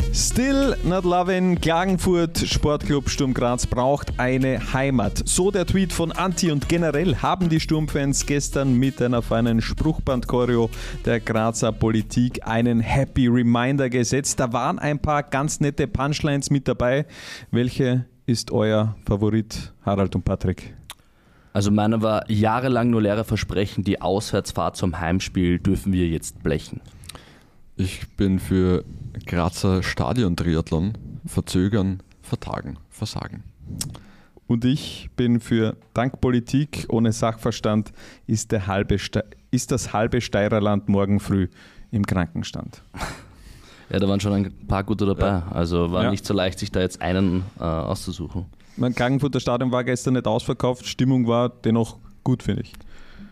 Still not loving, Klagenfurt Sportclub Sturm Graz braucht eine Heimat. So der Tweet von Anti und generell haben die Sturmfans gestern mit einer feinen Spruchband-Choreo der Grazer Politik einen Happy Reminder gesetzt. Da waren ein paar ganz nette Punchlines mit dabei. Welche ist euer Favorit, Harald und Patrick? Also meiner war jahrelang nur leere Versprechen, die Auswärtsfahrt zum Heimspiel dürfen wir jetzt blechen. Ich bin für Grazer Stadion-Triathlon, verzögern, vertagen, versagen. Und ich bin für dank Politik ohne Sachverstand ist das halbe Steirerland morgen früh im Krankenstand. Ja, da waren schon ein paar gute dabei. Also war nicht so leicht, sich da jetzt einen auszusuchen. Mein Klagenfurter Stadion war gestern nicht ausverkauft, Stimmung war dennoch gut, finde ich.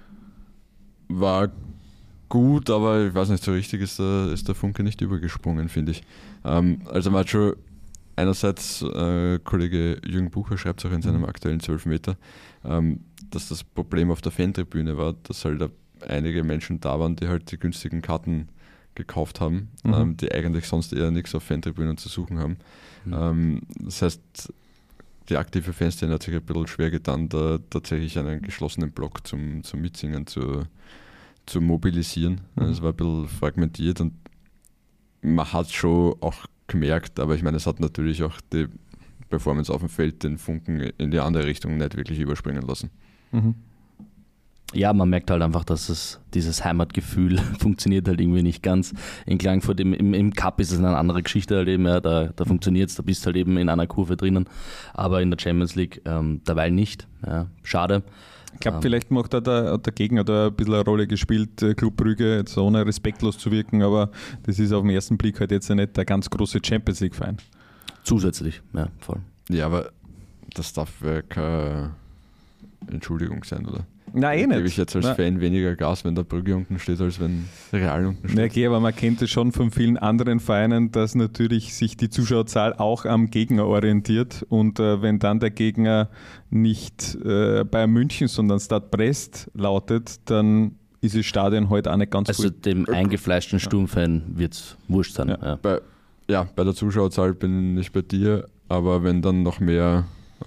War gut, aber ich weiß nicht, so richtig ist der Funke nicht übergesprungen, finde ich. Also man hat schon einerseits, Kollege Jürgen Bucher schreibt es auch in seinem aktuellen 12 Meter, dass das Problem auf der Fantribüne war, dass halt einige Menschen da waren, die halt die günstigen Karten gekauft haben, die eigentlich sonst eher nichts auf Fantribünen zu suchen haben. Das heißt, die aktive Fanszene hat sich ein bisschen schwer getan, da tatsächlich einen geschlossenen Block zum Mitsingen zu mobilisieren. Es war ein bisschen fragmentiert und man hat schon auch gemerkt, aber ich meine, es hat natürlich auch die Performance auf dem Feld den Funken in die andere Richtung nicht wirklich überspringen lassen. Ja, man merkt halt einfach, dass dieses Heimatgefühl funktioniert halt irgendwie nicht ganz. In Klagenfurt im Cup ist es eine andere Geschichte halt eben, ja, da funktioniert es, da bist du halt eben in einer Kurve drinnen, aber in der Champions League derweil nicht. Ja, schade. Ich glaube, vielleicht macht da der Gegner da ein bisschen eine Rolle gespielt, Club Brügge, jetzt ohne respektlos zu wirken, aber das ist auf den ersten Blick halt jetzt nicht der ganz große Champions League-Verein. Zusätzlich, ja, voll. Ja, aber das darf ja keine Entschuldigung sein, oder? Nein, eh nicht. Gebe ich jetzt als Fan weniger Gas, wenn der Brügge unten steht, als wenn Real unten steht? Na okay, aber man kennt es schon von vielen anderen Vereinen, dass natürlich sich die Zuschauerzahl auch am Gegner orientiert und wenn dann der Gegner nicht Bayern München, sondern Stade Brest lautet, dann ist das Stadion heute auch nicht ganz Also gut. Dem eingefleischten Sturmfan wird es wurscht sein. Ja. Bei der Zuschauerzahl bin ich bei dir, aber wenn dann noch mehr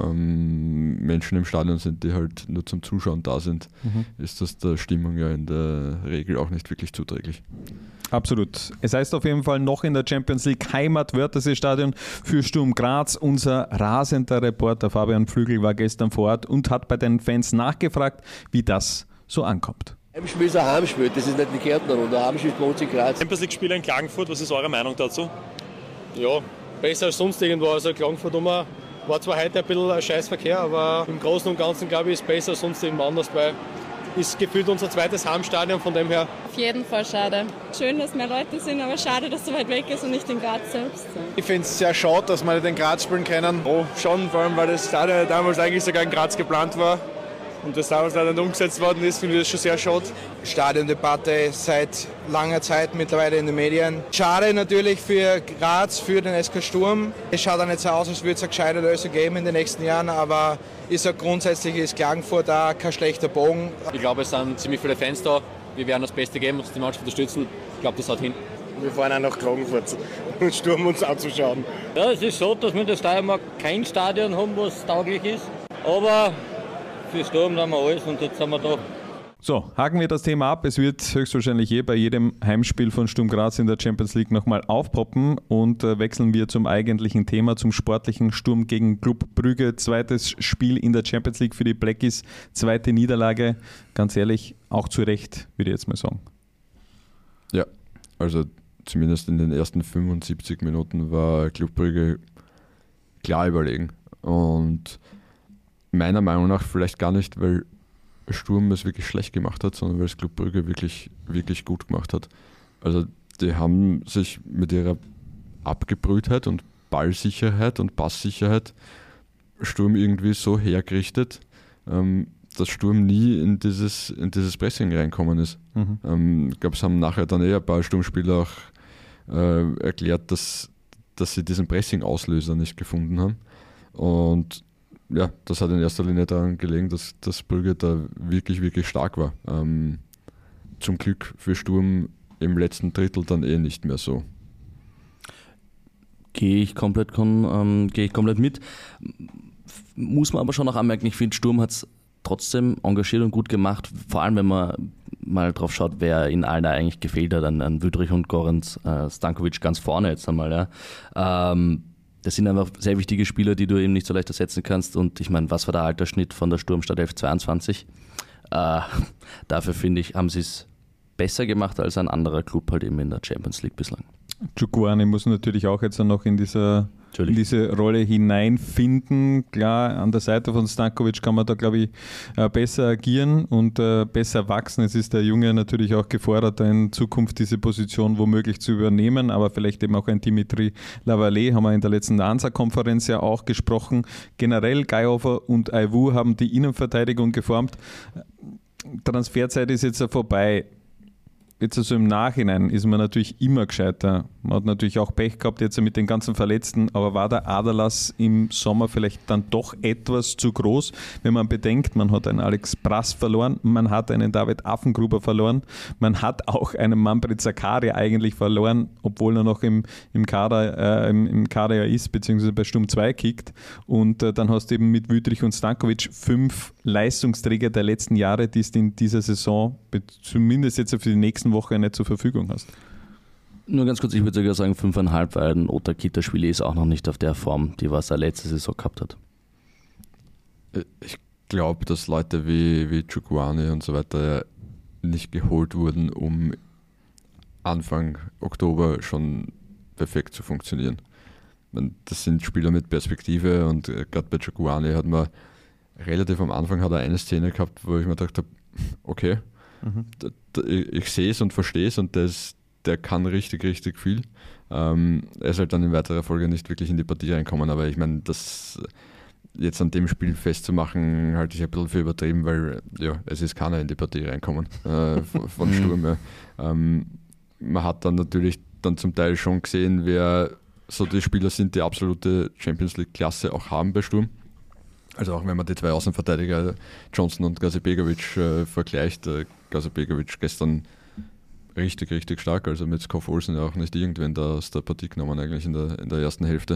Menschen im Stadion sind, die halt nur zum Zuschauen da sind, ist das der Stimmung ja in der Regel auch nicht wirklich zuträglich. Absolut. Es heißt auf jeden Fall noch in der Champions League Heimat Wörthersee-Stadion für Sturm Graz. Unser rasender Reporter Fabian Flügel war gestern vor Ort und hat bei den Fans nachgefragt, wie das so ankommt. Heimspiel ist ein Heimspiel, das ist nicht die Kärntnerrunde. Ein Heimspiel ist bei uns in Graz. Champions League-Spieler in Klagenfurt, was ist eure Meinung dazu? Ja, besser als sonst irgendwo. Also Klagenfurt war zwar heute ein bisschen ein Scheißverkehr, aber im Großen und Ganzen glaube ich, ist besser als sonst irgendwo anders, weil ist gefühlt unser zweites Heimstadion, von dem her. Auf jeden Fall schade. Schön, dass mehr Leute sind, aber schade, dass so weit weg ist und nicht in Graz selbst. Ich finde es sehr schade, dass wir nicht in Graz spielen können. Oh, schon, vor allem, weil das Stadion damals eigentlich sogar in Graz geplant war und das damals leider nicht umgesetzt worden ist, finde ich das schon sehr schade. Stadiondebatte seit langer Zeit mittlerweile in den Medien. Schade natürlich für Graz, für den SK Sturm. Es schaut auch nicht so aus, als würde es eine gescheite Lösung geben in den nächsten Jahren, aber ist ja grundsätzlich ist Klagenfurt auch kein schlechter Bogen. Ich glaube, es sind ziemlich viele Fans da. Wir werden das Beste geben, uns die Mannschaft unterstützen. Ich glaube, das haut hin. Wir fahren auch nach Klagenfurt und Sturm uns anzuschauen. Ja, es ist so, dass wir in der Steiermark kein Stadion haben, was tauglich ist. Aber für Sturm haben wir alles und jetzt sind wir da. So, haken wir das Thema ab. Es wird höchstwahrscheinlich bei jedem Heimspiel von Sturm Graz in der Champions League nochmal aufpoppen und wechseln wir zum eigentlichen Thema, zum sportlichen Sturm gegen Club Brügge. Zweites Spiel in der Champions League für die Blackies, zweite Niederlage. Ganz ehrlich, auch zu Recht, würde ich jetzt mal sagen. Ja, also zumindest in den ersten 75 Minuten war Club Brügge klar überlegen und meiner Meinung nach vielleicht gar nicht, weil Sturm es wirklich schlecht gemacht hat, sondern weil es Club Brügge wirklich, wirklich gut gemacht hat. Also die haben sich mit ihrer Abgebrühtheit und Ballsicherheit und Passsicherheit Sturm irgendwie so hergerichtet, dass Sturm nie in dieses Pressing reinkommen ist. Ich glaube, es haben nachher dann ein paar Sturmspieler auch erklärt, dass sie diesen Pressing-Auslöser nicht gefunden haben. Und ja, das hat in erster Linie daran gelegen, dass Brügge da wirklich, wirklich stark war. Zum Glück für Sturm im letzten Drittel dann nicht mehr so. Gehe ich komplett mit. Muss man aber schon auch anmerken, ich finde, Sturm hat es trotzdem engagiert und gut gemacht, vor allem wenn man mal drauf schaut, wer in allen eigentlich gefehlt hat, an Wüthrich und Goranc Stankovic ganz vorne jetzt einmal. Ja. Das sind einfach sehr wichtige Spieler, die du eben nicht so leicht ersetzen kannst, und ich meine, was war der Altersschnitt von der Sturmstartelf? 22? Dafür finde ich, haben sie es besser gemacht als ein anderer Club halt eben in der Champions League bislang. Chukwuani muss natürlich auch jetzt noch in diese Rolle hineinfinden. Klar, an der Seite von Stankovic kann man da, glaube ich, besser agieren und besser wachsen. Es ist der Junge natürlich auch gefordert, in Zukunft diese Position womöglich zu übernehmen, aber vielleicht eben auch ein Dimitri Lavallee, haben wir in der letzten ANSA-Konferenz ja auch gesprochen. Generell Geihofer und Aiwu haben die Innenverteidigung geformt. Transferzeit ist jetzt vorbei. Jetzt also im Nachhinein ist man natürlich immer gescheiter. Man hat natürlich auch Pech gehabt jetzt mit den ganzen Verletzten, aber war der Aderlass im Sommer vielleicht dann doch etwas zu groß, wenn man bedenkt, man hat einen Alex Brass verloren, man hat einen David Affengruber verloren, man hat auch einen Manfred Zakaria eigentlich verloren, obwohl er noch im Kader ja ist, beziehungsweise bei Sturm 2 kickt, und dann hast du eben mit Wüthrich und Stankovic 5 Leistungsträger der letzten Jahre, die es in dieser Saison, zumindest jetzt für die nächsten Woche, nicht zur Verfügung hast. Nur ganz kurz, ich würde sogar sagen 5,5, weil ein Ota Kitaschwili ist auch noch nicht auf der Form, die was er letzte Saison gehabt hat. Ich glaube, dass Leute wie Chukwuani und so weiter nicht geholt wurden, um Anfang Oktober schon perfekt zu funktionieren. Das sind Spieler mit Perspektive, und gerade bei Chukwuani hat man relativ am Anfang eine Szene gehabt, wo ich mir gedacht habe, okay, ich sehe es und verstehe es, und der kann richtig, richtig viel. Er ist halt dann in weiterer Folge nicht wirklich in die Partie reinkommen, aber ich meine, das jetzt an dem Spiel festzumachen, halte ich ein bisschen für übertrieben, weil ja, es ist keiner in die Partie reinkommen von Sturm. Ja. Man hat dann natürlich dann zum Teil schon gesehen, wer so die Spieler sind, die absolute Champions League-Klasse auch haben bei Sturm. Also auch wenn man die zwei Außenverteidiger Johnson und Gazibegovic vergleicht, Gazibegovic gestern richtig, richtig stark, also mit Skoff Olsen ja auch nicht irgendwen da aus der Partie genommen eigentlich in der ersten Hälfte.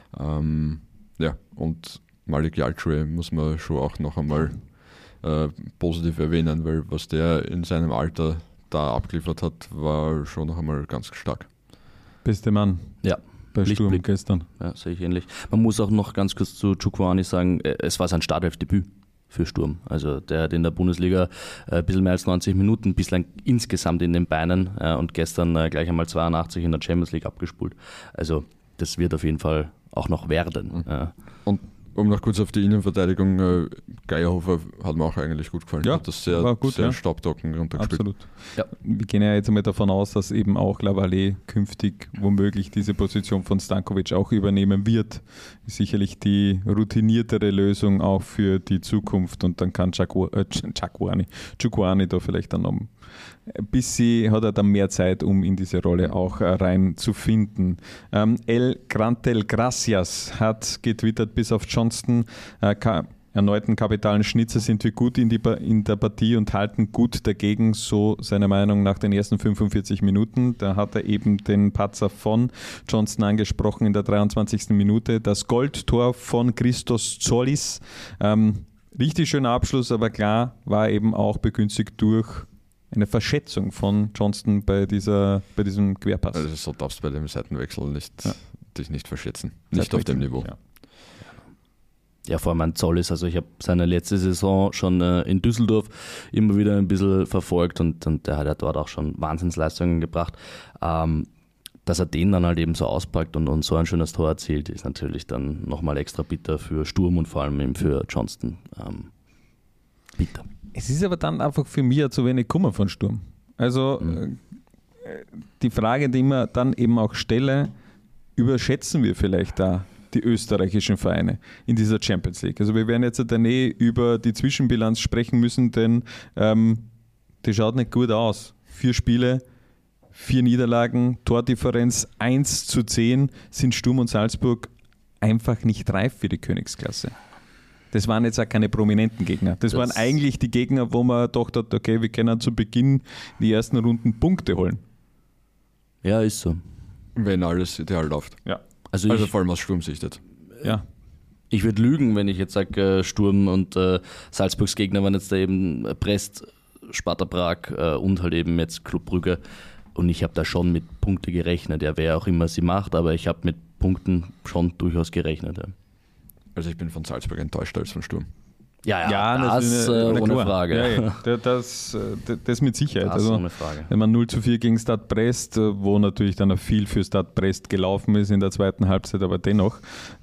Ja, und Malik Yalçue muss man schon auch noch einmal positiv erwähnen, weil was der in seinem Alter da abgeliefert hat, war schon noch einmal ganz stark. Beste Mann. Ja. Bei Sturm gestern. Ja, sehe ich ähnlich. Man muss auch noch ganz kurz zu Chukwuani sagen, es war sein Startelfdebüt für Sturm. Also der hat in der Bundesliga ein bisschen mehr als 90 Minuten bislang insgesamt in den Beinen und gestern gleich einmal 82 in der Champions League abgespult. Also das wird auf jeden Fall auch noch werden. Und um noch kurz auf die Innenverteidigung, Geierhofer hat mir auch eigentlich gut gefallen. Ja, hat das sehr, war gut, sehr ja. staubtrocken runtergespielt. Absolut. Ja. Wir gehen ja jetzt einmal davon aus, dass eben auch Lavallee künftig womöglich diese Position von Stankovic auch übernehmen wird. Ist sicherlich die routiniertere Lösung auch für die Zukunft, und dann kann Chukwuani da vielleicht dann noch ein bisschen, hat er dann mehr Zeit, um in diese Rolle auch reinzufinden. El Grantel Gracias hat getwittert, bis auf Johnston erneuten kapitalen Schnitzer sind wir gut in der Partie und halten gut dagegen, so seiner Meinung nach den ersten 45 Minuten. Da hat er eben den Patzer von Johnston angesprochen in der 23. Minute. Das Goldtor von Christos Zolis. Richtig schöner Abschluss, aber klar, war eben auch begünstigt durch eine Verschätzung von Johnston bei diesem Querpass. Also so darfst du bei dem Seitenwechsel dich nicht verschätzen. Nicht auf dem Niveau. Ja, vor allem ein Zoll also ich habe seine letzte Saison schon in Düsseldorf immer wieder ein bisschen verfolgt, und der hat ja dort auch schon Wahnsinnsleistungen gebracht. Dass er den dann halt eben so auspackt und so ein schönes Tor erzielt, ist natürlich dann nochmal extra bitter für Sturm und vor allem eben für Johnston. Bitter. Es ist aber dann einfach für mich zu wenig Kummer von Sturm. Also die Frage, die ich mir dann eben auch stelle, überschätzen wir vielleicht da die österreichischen Vereine in dieser Champions League? Also wir werden jetzt dann über die Zwischenbilanz sprechen müssen, denn die schaut nicht gut aus. 4 Spiele, 4 Niederlagen, Tordifferenz 1:10, sind Sturm und Salzburg einfach nicht reif für die Königsklasse. Das waren jetzt auch keine prominenten Gegner. Das waren eigentlich die Gegner, wo man gedacht hat, okay, wir können zu Beginn die ersten Runden Punkte holen. Ja, ist so. Wenn alles ideal läuft. Ja. Also vor allem aus Sturmsicht jetzt. Ja. Ich würde lügen, wenn ich jetzt sage, Sturm und Salzburgs Gegner waren jetzt da eben Brest, Sparta Prag und halt eben jetzt Club Brügge. Und ich habe da schon mit Punkte gerechnet, ja, wer auch immer sie macht, aber ich habe mit Punkten schon durchaus gerechnet. Ja. Also ich bin von Salzburg enttäuscht als von Sturm. Ja, das ohne Frage. Ja. Das mit Sicherheit. Das also, ohne Frage. Wenn man 0-4 gegen Stade Brest, wo natürlich dann auch viel für Stade Brest gelaufen ist in der zweiten Halbzeit, aber dennoch.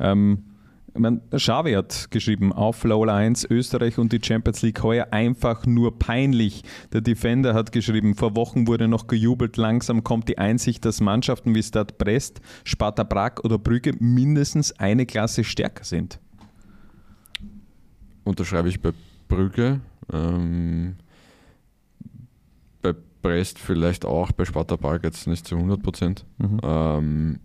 Xavi hat geschrieben, auf Lola 1, Österreich und die Champions League heuer einfach nur peinlich. Der Defender hat geschrieben, vor Wochen wurde noch gejubelt, langsam kommt die Einsicht, dass Mannschaften wie Stade Brest, Sparta Prag oder Brügge mindestens eine Klasse stärker sind. Unterschreibe ich bei Brügge, bei Brest vielleicht auch, bei Sparta Prag jetzt nicht zu 100%. Man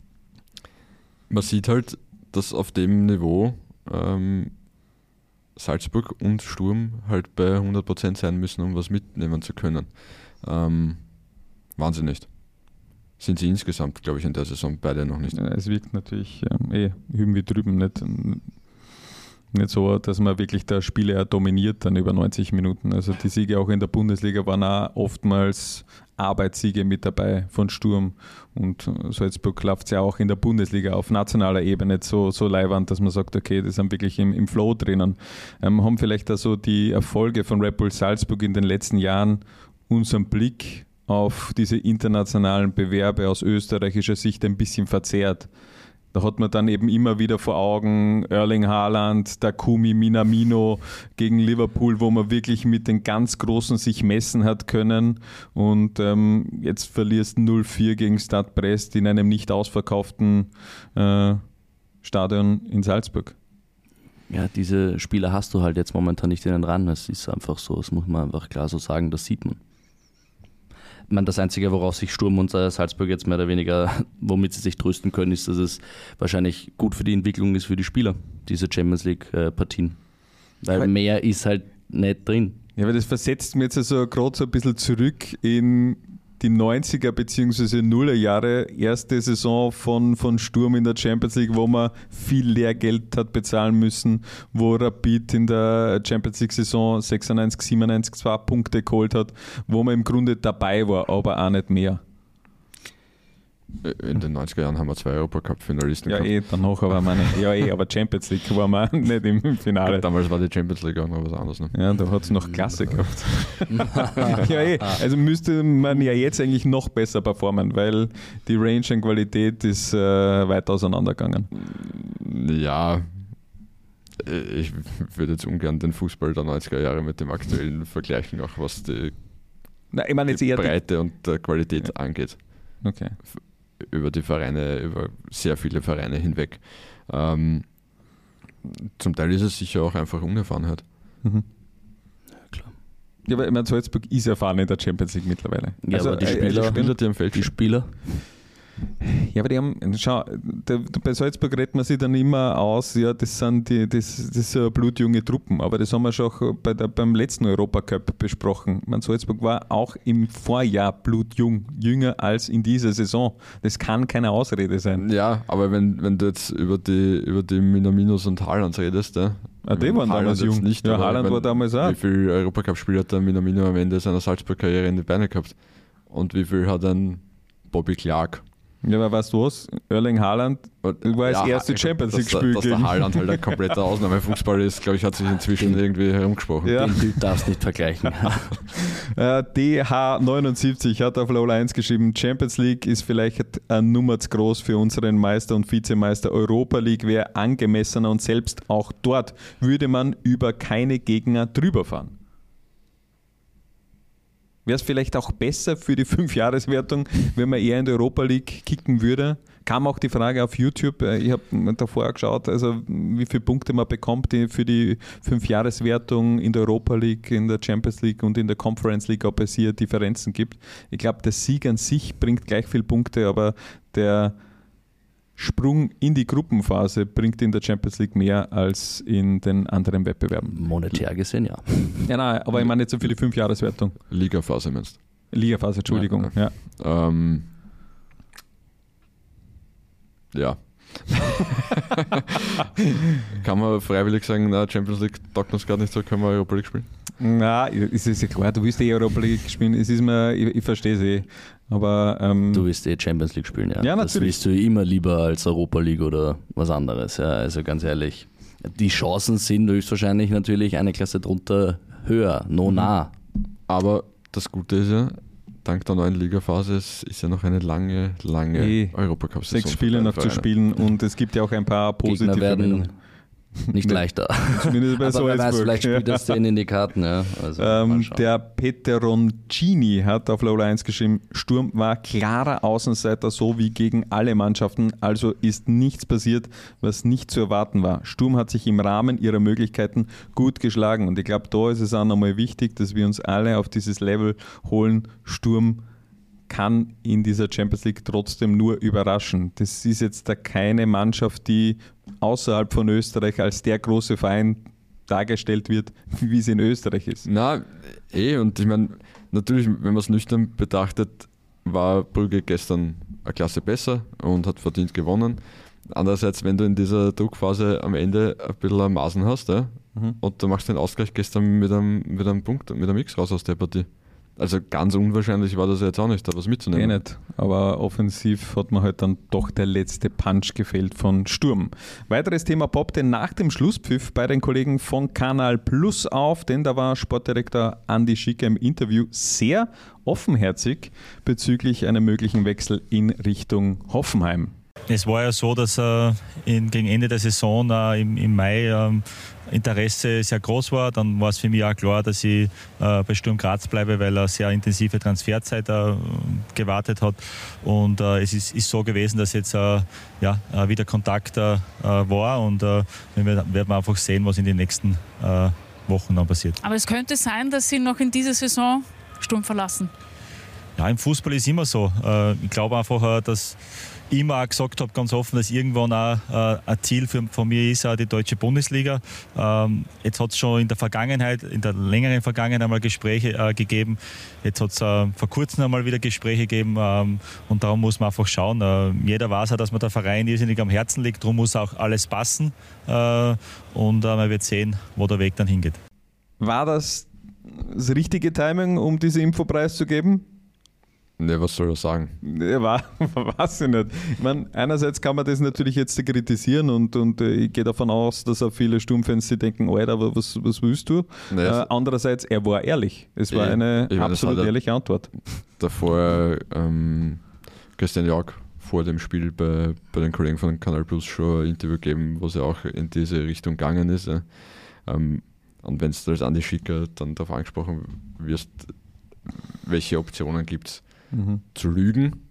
sieht halt, dass auf dem Niveau Salzburg und Sturm halt bei 100% sein müssen, um was mitnehmen zu können. Waren sie nicht. Sind sie insgesamt, glaube ich, in der Saison beide noch nicht. Es wirkt natürlich hüben wie drüben nicht so, dass man wirklich der Spieler dominiert dann über 90 Minuten. Also die Siege auch in der Bundesliga waren auch oftmals Arbeitssiege mit dabei von Sturm, und Salzburg läuft es ja auch in der Bundesliga auf nationaler Ebene nicht so leiwand, dass man sagt, okay, die sind wirklich im Flow drinnen. Haben vielleicht also die Erfolge von Red Bull Salzburg in den letzten Jahren unseren Blick auf diese internationalen Bewerbe aus österreichischer Sicht ein bisschen verzerrt. Da hat man dann eben immer wieder vor Augen Erling Haaland, Takumi Minamino gegen Liverpool, wo man wirklich mit den ganz Großen sich messen hat können. Und jetzt verlierst 0-4 gegen Stade Brest in einem nicht ausverkauften Stadion in Salzburg. Ja, diese Spieler hast du halt jetzt momentan nicht in den Ran. Es ist einfach so, das muss man einfach klar so sagen, das sieht man. Das Einzige, woraus sich Sturm und Salzburg jetzt mehr oder weniger, womit sie sich trösten können, ist, dass es wahrscheinlich gut für die Entwicklung ist für die Spieler, diese Champions League-Partien. Weil mehr ist halt nicht drin. Ja, aber das versetzt mir jetzt also gerade so ein bisschen zurück in die 90er bzw. 0er Jahre, erste Saison von Sturm in der Champions League, wo man viel Lehrgeld hat bezahlen müssen, wo Rapid in der Champions League Saison 96, 97 2 Punkte geholt hat, wo man im Grunde dabei war, aber auch nicht mehr. In den 90er Jahren haben wir 2 Europacup-Finalisten gehabt. Danach aber aber Champions League waren wir nicht im Finale. Ja, damals war die Champions League auch noch was anderes. Ne? Ja, da hat es noch Klasse gehabt. Also müsste man ja jetzt eigentlich noch besser performen, weil die Range an Qualität ist weit auseinandergegangen. Ja, ich würde jetzt ungern den Fußball der 90er Jahre mit dem aktuellen vergleichen, auch was die Breite und Qualität angeht. Okay. Über die Vereine, über sehr viele Vereine hinweg. Zum Teil ist es sicher auch einfach Unerfahrenheit. Mhm. Ja, klar. Ja, aber ich meine, Salzburg ist erfahren in der Champions League mittlerweile. Ja, also, aber die Spieler, die am Feld die Spieler. Ja, aber die haben, schau, bei Salzburg redet man sich dann immer aus, ja, das sind blutjunge Truppen, aber das haben wir schon auch beim letzten Europacup besprochen. Salzburg war auch im Vorjahr blutjung, jünger als in dieser Saison. Das kann keine Ausrede sein. Ja, aber wenn du jetzt über die Minaminos und Haalands redest, die waren damals jung. Nicht, ja, Haaland war damals auch. Wie viel Europacup-Spiel hat der Minamino am Ende seiner Salzburg-Karriere in die Beine gehabt? Und wie viel hat ein Bobby Clark? Ja, aber weißt du was? Erling Haaland war das erste Champions League-Spiel. Dass der Haaland halt ein kompletter Ausnahmefußballer ist, glaube ich, hat sich inzwischen irgendwie herumgesprochen. Ja. Den Bild darfst du nicht vergleichen. DH79 hat auf Lola 1 geschrieben, Champions League ist vielleicht eine Nummer zu groß für unseren Meister und Vizemeister. Europa League wäre angemessener und selbst auch dort würde man über keine Gegner drüber fahren. Wäre es vielleicht auch besser für die 5-Jahres-Wertung, wenn man eher in der Europa League kicken würde? Kam auch die Frage auf YouTube, ich habe davor geschaut, also wie viele Punkte man bekommt für die 5-Jahres-Wertung in der Europa League, in der Champions League und in der Conference League, ob es hier Differenzen gibt. Ich glaube, der Sieg an sich bringt gleich viele Punkte, aber der Sprung in die Gruppenphase bringt in der Champions League mehr als in den anderen Wettbewerben. Monetär gesehen, ja. Ja, nein, aber ich meine jetzt so für die 5-Jahres-Wertung. Ligaphase meinst du? Ligaphase, Entschuldigung. Ja, Kann man freiwillig sagen, na, Champions League taugt uns gar nicht so, können wir Europa League spielen? Na, es ist ja klar, du willst Europa League spielen, es ist mir, ich verstehe es eh. Aber, du willst Champions League spielen, ja. Ja, natürlich. Das willst du immer lieber als Europa League oder was anderes, ja. Also ganz ehrlich, die Chancen sind höchstwahrscheinlich natürlich eine Klasse drunter höher, nah. Aber das Gute ist ja, dank der neuen Ligaphase ist ja noch eine lange Europacup-Saison. 6 Spiele noch zu spielen und es gibt ja auch ein paar positive Gegner werden nicht leichter. Zumindest bei aber wer weiß, vielleicht spielt das denen in die Karten. Ja. Also, der Peteroncini hat auf Lola 1 geschrieben, Sturm war klarer Außenseiter, so wie gegen alle Mannschaften, also ist nichts passiert, was nicht zu erwarten war. Sturm hat sich im Rahmen ihrer Möglichkeiten gut geschlagen und ich glaube, da ist es auch nochmal wichtig, dass wir uns alle auf dieses Level holen. Sturm kann in dieser Champions League trotzdem nur überraschen. Das ist jetzt da keine Mannschaft, die außerhalb von Österreich als der große Verein dargestellt wird, wie sie in Österreich ist. Na, und ich meine, natürlich, wenn man es nüchtern betrachtet, war Brügge gestern eine Klasse besser und hat verdient gewonnen. Andererseits, wenn du in dieser Druckphase am Ende ein bisschen Maßen hast, und du machst den Ausgleich gestern mit einem Punkt, mit einem X raus aus der Partie. Also ganz unwahrscheinlich war das jetzt auch nicht, da was mitzunehmen. Nicht, aber offensiv hat mir halt dann doch der letzte Punch gefehlt von Sturm. Weiteres Thema poppte nach dem Schlusspfiff bei den Kollegen von Kanal Plus auf, denn da war Sportdirektor Andi Schicker im Interview sehr offenherzig bezüglich einem möglichen Wechsel in Richtung Hoffenheim. Es war ja so, dass gegen Ende der Saison im Mai Interesse sehr groß war. Dann war es für mich auch klar, dass ich bei Sturm Graz bleibe, weil er sehr intensive Transferzeit gewartet hat. Und es ist so gewesen, dass jetzt wieder Kontakt war und wir werden einfach sehen, was in den nächsten Wochen dann passiert. Aber es könnte sein, dass Sie noch in dieser Saison Sturm verlassen. Ja, im Fußball ist immer so. Ich glaube einfach, dass ich immer auch gesagt habe, ganz offen, dass irgendwann auch ein Ziel von mir ist, auch die deutsche Bundesliga. Jetzt hat es schon in der längeren Vergangenheit einmal Gespräche gegeben. Jetzt hat es vor kurzem einmal wieder Gespräche gegeben und darum muss man einfach schauen. Jeder weiß auch, dass mir der Verein irrsinnig am Herzen liegt, darum muss auch alles passen und man wird sehen, wo der Weg dann hingeht. War das richtige Timing, um diese Info preiszugeben? Ne, was soll er sagen? Weiß ich nicht. Ich meine, einerseits kann man das natürlich jetzt kritisieren und ich gehe davon aus, dass auch viele Sturmfans sich denken, Alter, was willst du? Naja, andererseits, er war ehrlich. Es war eine absolut ehrliche Antwort. Davor Christian Jörg vor dem Spiel bei den Kollegen von Kanal Plus schon ein Interview gegeben, wo sie auch in diese Richtung gegangen ist. Und wenn du als Andi Schicker dann darauf angesprochen wirst, welche Optionen gibt es? Zu lügen,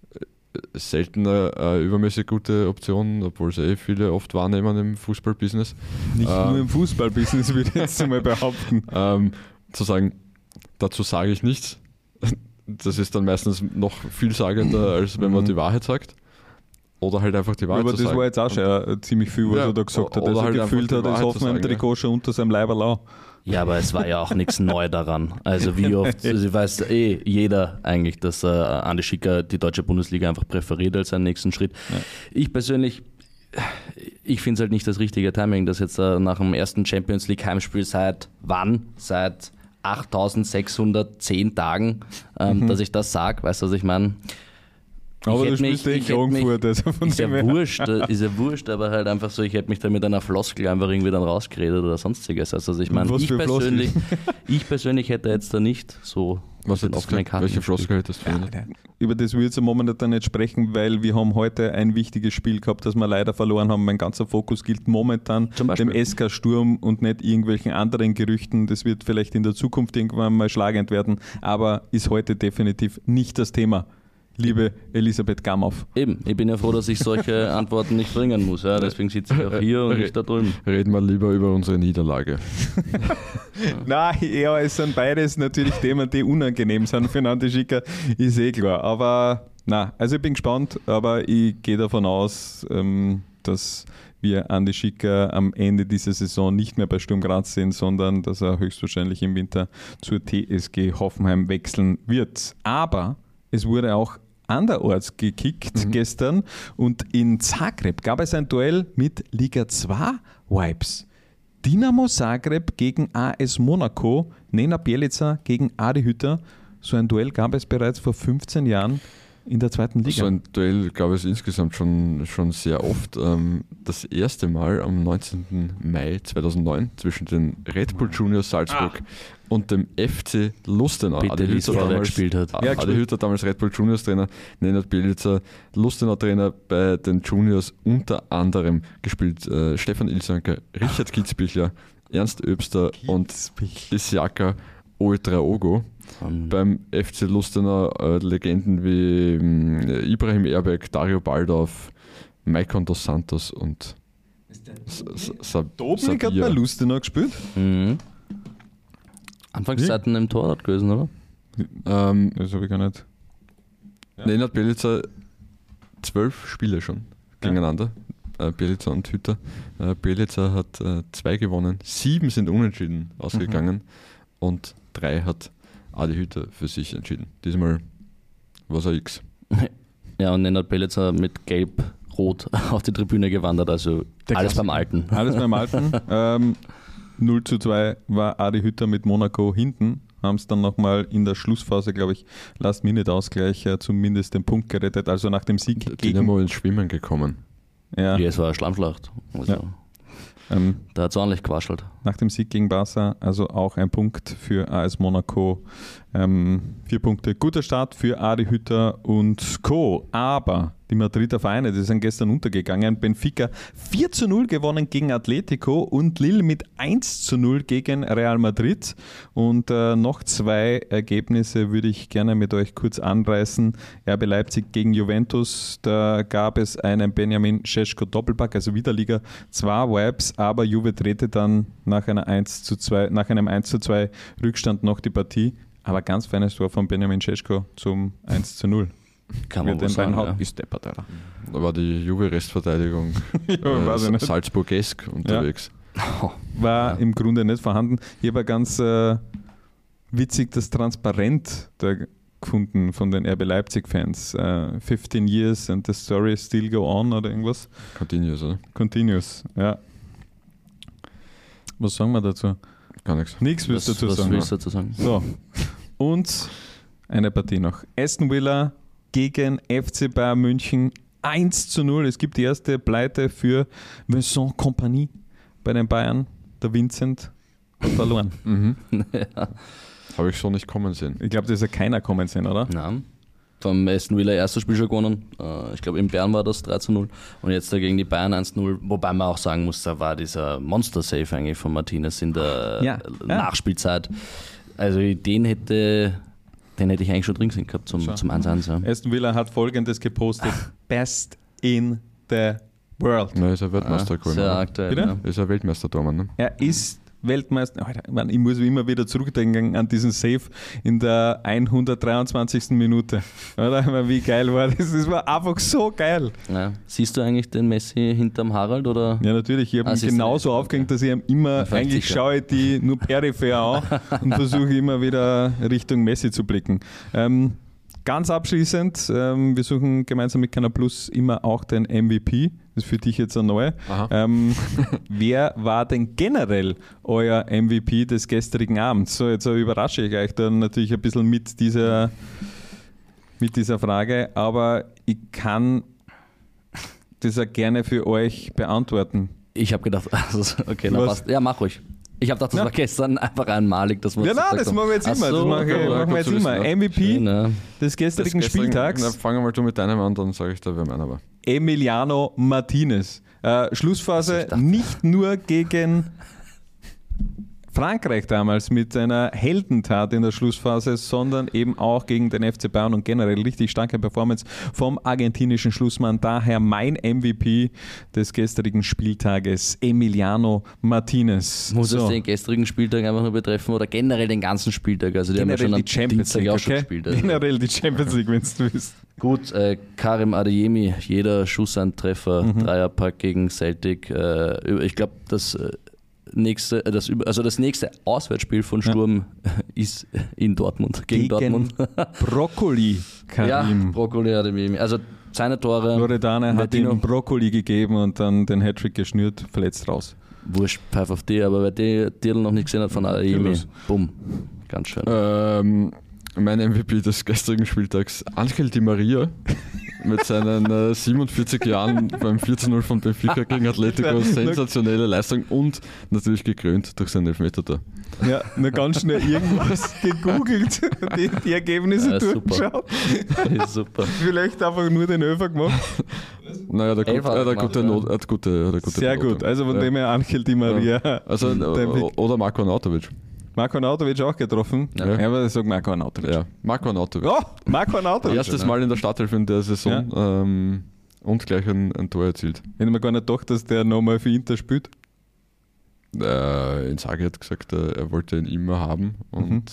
selten eine übermäßig gute Option, obwohl es viele oft wahrnehmen im Fußballbusiness. Nicht nur im Fußballbusiness, würde ich jetzt mal behaupten. Zu sagen, dazu sage ich nichts, das ist dann meistens noch vielsagender, als wenn man die Wahrheit sagt. Oder halt einfach die Wahrheit zu sagen. Aber das war jetzt auch schon ziemlich viel, was er da gesagt hat. Also halt gefühlt hat, das Hoffenheim-Trikot schon unter seinem Leiberl. Ja, aber es war ja auch nichts neu daran. Also wie oft, also weiß jeder eigentlich, dass Andi Schicker die deutsche Bundesliga einfach präferiert als seinen nächsten Schritt. Ja. Ich persönlich, ich finde es halt nicht das richtige Timing, dass jetzt nach dem ersten Champions League Heimspiel seit 8.610 Tagen, dass ich das sage, weißt du, was ich meine? Aber du spielst in Klagenfurt. Ist ja wurscht, aber halt einfach so, ich hätte mich da mit einer Floskel einfach irgendwie dann rausgeredet oder sonstiges. Also ich meine, ich persönlich hätte jetzt da nicht so den offenen Karten. Welche Floskel hättest du? Über das will ich jetzt momentan nicht sprechen, weil wir haben heute ein wichtiges Spiel gehabt, das wir leider verloren haben. Mein ganzer Fokus gilt momentan dem SK Sturm und nicht irgendwelchen anderen Gerüchten. Das wird vielleicht in der Zukunft irgendwann mal schlagend werden, aber ist heute definitiv nicht das Thema. Liebe Elisabeth Gamhoff. Eben, ich bin ja froh, dass ich solche Antworten nicht bringen muss. Ja. Deswegen sitze ich auch hier und nicht da drüben. Reden wir lieber über unsere Niederlage. Nein, ja, es sind beides natürlich Themen, die unangenehm sind für Andi Schicker, ist eh klar. Aber also ich bin gespannt, aber ich gehe davon aus, dass wir Andi Schicker am Ende dieser Saison nicht mehr bei Sturm Graz sehen, sondern dass er höchstwahrscheinlich im Winter zur TSG Hoffenheim wechseln wird. Aber es wurde auch anderorts gekickt gestern und in Zagreb gab es ein Duell mit Liga 2 Vibes. Dinamo Zagreb gegen AS Monaco, Nenad Bjelica gegen Adi Hütter. So ein Duell gab es bereits vor 15 Jahren in der zweiten Liga. So ein Duell gab es insgesamt schon sehr oft. Das erste Mal am 19. Mai 2009 zwischen den Red Bull Juniors Salzburg und dem FC Lustenau. Adi Hütter gespielt hat. Adi Hütter damals Red Bull Juniors Trainer, Nenad Bjelica Lustenau Trainer bei den Juniors, unter anderem gespielt Stefan Ilsanker, Richard Kitzbichler, Ernst Öbster und Isiaka Ouedraogo. Beim FC Lustenau Legenden wie Ibrahim Erbeck, Dario Baldorf, Maicon dos Santos und Dobnik hat bei Lustenau gespielt? Anfangszeiten im Torwart gewesen, oder? Das habe ich gar nicht. Nenad Bjelica 12 Spiele schon gegeneinander. Bjelica und Hütter. Bjelica hat 2 gewonnen, 7 sind unentschieden ausgegangen und 3 hat Adi Hütter für sich entschieden. Diesmal war es ein X. Ja, und Nenad Bjelica mit Gelb-Rot auf die Tribüne gewandert, also alles beim Alten. Alles beim Alten. 0:2 war Adi Hütter mit Monaco hinten, haben es dann nochmal in der Schlussphase, glaube ich, Last-Minute-Ausgleich zumindest den Punkt gerettet, also nach dem Sieg gegen Dynamo ins Schwimmen gekommen. Ja, es war eine Schlammschlacht. Also, da hat es ordentlich gewaschelt. Nach dem Sieg gegen Barca, also auch ein Punkt für AS Monaco. 4 Punkte. Guter Start für Adi Hütter und Co. Aber die Madrider Vereine, die sind gestern untergegangen. Benfica 4:0 gewonnen gegen Atletico und Lille mit 1:0 gegen Real Madrid. Und noch 2 Ergebnisse würde ich gerne mit euch kurz anreißen. RB Leipzig gegen Juventus, da gab es einen Benjamin Šeško Doppelpack, also wieder Liga 2 Vibes, aber Juve drehte dann nach einem 1:2 Rückstand noch die Partie. Aber ganz feines Tor von Benjamin Šeško zum 1:0. Kann man wohl sagen, ja. Da war die Juve-Restverteidigung Salzburgesk unterwegs. Ja. War im Grunde nicht vorhanden. Ich habe ganz witzig das Transparent da gefunden von den RB Leipzig-Fans. 15 years and the story still go on oder irgendwas. Continuous, oder? Continuous, ja. Was sagen wir dazu? Gar nichts. Nichts willst du dazu sagen. Was willst du dazu sagen? So. Und eine Partie noch. Aston Villa gegen FC Bayern München 1:0. Es gibt die erste Pleite für Vincent Kompany bei den Bayern. Der Vincent hat verloren. Ja. Habe ich so nicht kommen sehen. Ich glaube, das ist ja keiner kommen sehen, oder? Nein. Vom Aston Villa erstes Spiel schon gewonnen. Ich glaube, in Bern war das 3:0 und jetzt da gegen die Bayern 1:0. Wobei man auch sagen muss, da war dieser Monster-Save eigentlich von Martinez in der Nachspielzeit. Also den hätte ich eigentlich schon drin gesehen gehabt zum 1:1. Ja. Aston Villa hat Folgendes gepostet. Best in the world. Na, ist ein Weltmeister geworden. Sehr aktuell. Ja. Ist ein Weltmeister-Tormann. Ne? Er ist Weltmeister. Ich muss immer wieder zurückdenken an diesen Save in der 123. Minute. Oder? Wie geil war das? Das war einfach so geil. Ja. Siehst du eigentlich den Messi hinterm Harald? Oder? Ja, natürlich. Ich habe ihn genauso aufgehängt, dass ich ihm immer, eigentlich schaue ich die nur peripher an und versuche immer wieder Richtung Messi zu blicken. Ganz abschließend, wir suchen gemeinsam mit Canal Plus immer auch den MVP. Das ist für dich jetzt ein neuer. Wer war denn generell euer MVP des gestrigen Abends? So, jetzt überrasche ich euch dann natürlich ein bisschen mit dieser Frage, aber ich kann das ja gerne für euch beantworten. Ich habe gedacht, okay, dann passt. Ja, mach ruhig. Ich habe gedacht, das war gestern einfach einmalig. Das das machen wir jetzt immer. Das machen wir jetzt immer. MVP des gestrigen Spieltags. Na, fangen wir mal du mit deinem an, dann sage ich da, wer meiner war. Emiliano Martinez. Schlussphase nicht nur gegen Frankreich damals mit einer Heldentat in der Schlussphase, sondern eben auch gegen den FC Bayern und generell richtig starke Performance vom argentinischen Schlussmann. Daher mein MVP des gestrigen Spieltages, Emiliano Martinez. Muss es den gestrigen Spieltag einfach nur betreffen oder generell den ganzen Spieltag? Also die generell haben ja schon die Champions League, auch schon gespielt. Also. Generell die Champions League, wenn du willst. Gut, Karim Adeyemi, jeder Schuss ein Treffer, Dreierpack gegen Celtic. Ich glaube, das das nächste Auswärtsspiel von Sturm ist in Dortmund, gegen Dortmund. Brokkoli, Karim. Ja, Brokkoli hat ihm, also seine Tore. Loredana hat ihm Brokkoli gegeben und dann den Hattrick geschnürt, verletzt raus. Wurscht, pfeif auf die, aber wer die Titel noch nicht gesehen hat von Adeyemi, bumm, ganz schön. Mein MVP des gestrigen Spieltags, Angel Di Maria, mit seinen 47 Jahren beim 4:0 von Benfica gegen Atletico, sensationelle Leistung und natürlich gekrönt durch seinen Elfmeter da. Ja, nur ganz schnell irgendwas gegoogelt, die Ergebnisse durchgeschaut. Super. Vielleicht einfach nur den Öfer gemacht. Naja, der hat gute Sehr Note. gut, also von dem her Angel Di Maria. Ja. Also, oder Marko Arnautovic. Marko Arnautovic auch getroffen? Ja, aber ich sage Marko Arnautovic. Ja, Marko Arnautovic. Oh, Marko Arnautovic. Erstes Mal in der Startelf in der Saison und gleich ein Tor erzielt. Ich hätte mir gar nicht gedacht, dass der nochmal für Inter spielt. Inzaghi hat gesagt, er wollte ihn immer haben und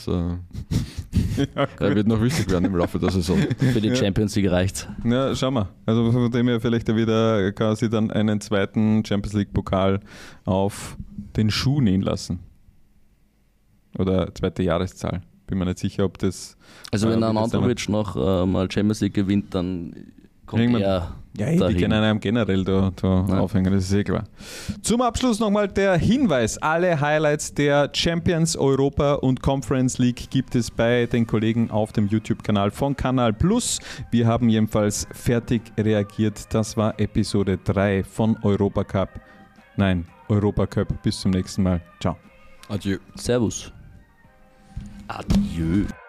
er wird noch wichtig werden im Laufe der Saison. Für die Champions League reicht's. Ja, schauen wir. Also von dem her vielleicht wieder quasi dann einen zweiten Champions League Pokal auf den Schuh nähen lassen. Oder zweite Jahreszahl. Bin mir nicht sicher, ob das... Also wenn Arnautovic noch mal Champions League gewinnt, dann kommt er dahin. Die können einem generell da aufhängen, das ist eh klar. Zum Abschluss nochmal der Hinweis. Alle Highlights der Champions, Europa und Conference League gibt es bei den Kollegen auf dem YouTube-Kanal von Kanal Plus. Wir haben jedenfalls fertig reagiert. Das war Episode 3 von Europacup. Bis zum nächsten Mal. Ciao. Adieu. Servus. Adieu.